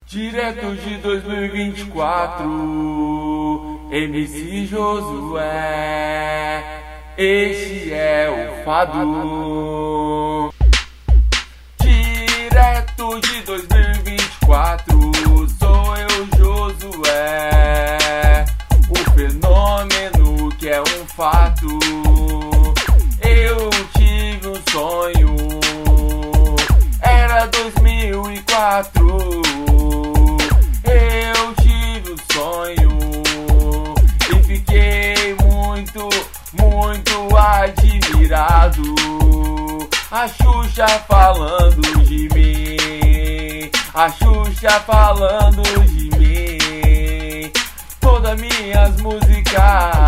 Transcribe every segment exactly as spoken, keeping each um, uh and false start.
Direto de dois mil e vinte e quatro, M C Josué, este é o fado. Direto de dois mil e vinte e quatro, sou eu, Josué, o fenômeno que é um fato. Eu tive um sonho, era dois mil e quatro. Eu tive um sonho e fiquei muito, muito admirado. A Xuxa falando de mim, a Xuxa falando de mim. Todas minhas músicas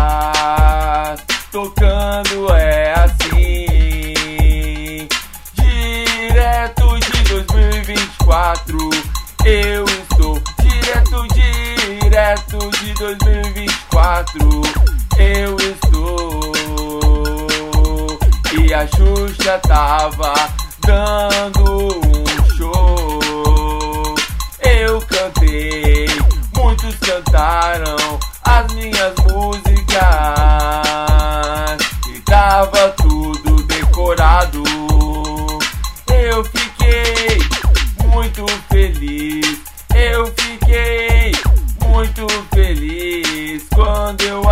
tocando é assim. Direto de dois mil e vinte e quatro, eu estou direto, direto de dois mil e vinte e quatro, eu estou. E a Xuxa tava dando um show. Eu cantei, muitos cantaram as minhas músicas e tava tudo decorado. Eu fiquei muito feliz, eu fiquei muito feliz quando eu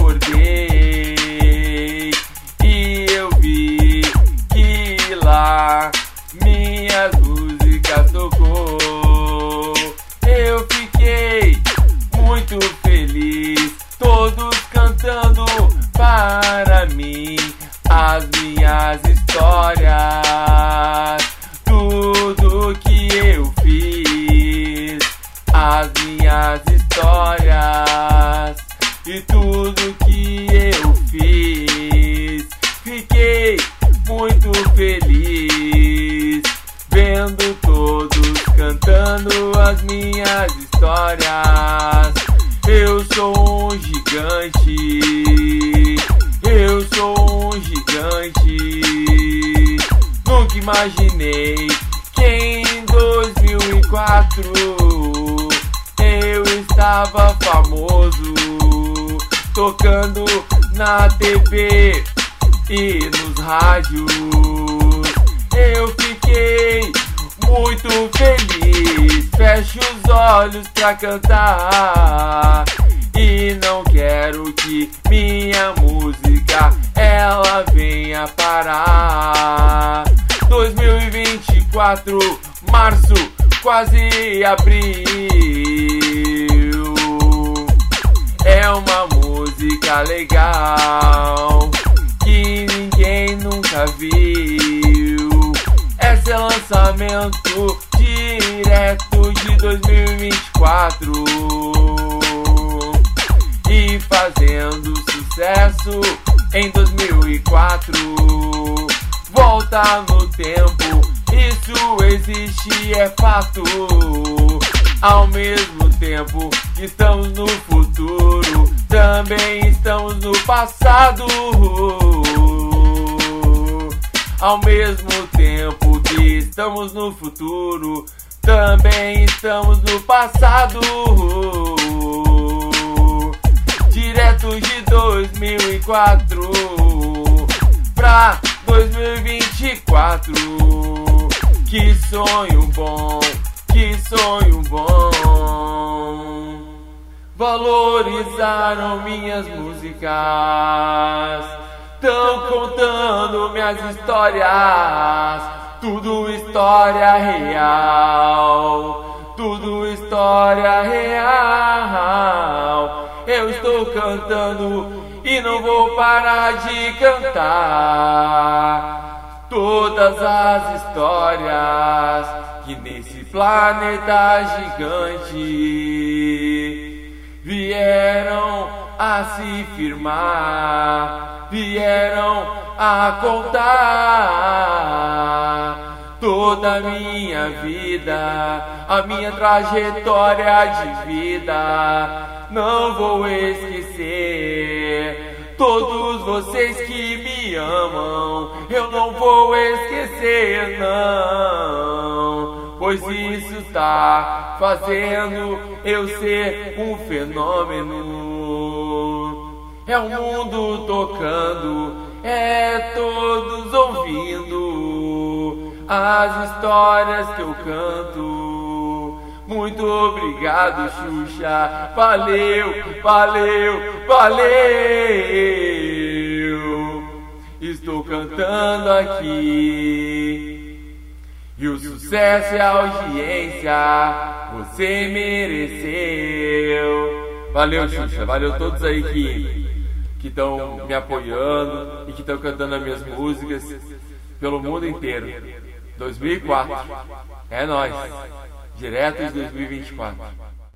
acordei e eu vi que lá minhas músicas tocou. Eu fiquei muito feliz, todos cantando para mim as minhas histórias, tudo que eu fiz, as minhas histórias e tudo que eu fiz. Fiquei muito feliz vendo todos cantando as minhas histórias. Eu sou um gigante, eu sou um gigante. Nunca imaginei que em dois mil e quatro eu estava famoso, tocando na T V e nos rádios. Eu fiquei muito feliz, fecho os olhos pra cantar e não quero que minha música ela venha parar. dois mil e vinte e quatro, março, quase abril. É uma música legal que ninguém nunca viu. Esse é lançamento direto de dois mil e vinte e quatro e fazendo sucesso em dois mil e quatro. Volta no tempo, isso existe, é fato. Ao mesmo tempo que estamos no futuro, também estamos no passado. Ao mesmo tempo que estamos no futuro, também estamos no passado. Direto de dois mil e quatro pra dois mil e vinte e quatro. Que sonho bom, que sonho bom. Valorizaram minhas músicas, tão contando minhas histórias, tudo história real, tudo história real. Eu estou cantando e não vou parar de cantar todas as histórias que nesse planeta gigante vieram a se firmar, vieram a contar toda a minha vida, a minha trajetória de vida. Não vou esquecer todos vocês que me amam, eu não vou esquecer, não. pois isso tá fazendo eu ser um fenômeno. É o mundo tocando, é todos ouvindo as histórias que eu canto. Muito obrigado, Xuxa, valeu, valeu, valeu. Estou cantando aqui e o sucesso e a audiência você mereceu. Valeu, Xuxa, valeu todos aí que que estão me apoiando e que estão cantando as minhas músicas pelo mundo inteiro. dois mil e quatro, é nóis, direto de dois mil e vinte e quatro.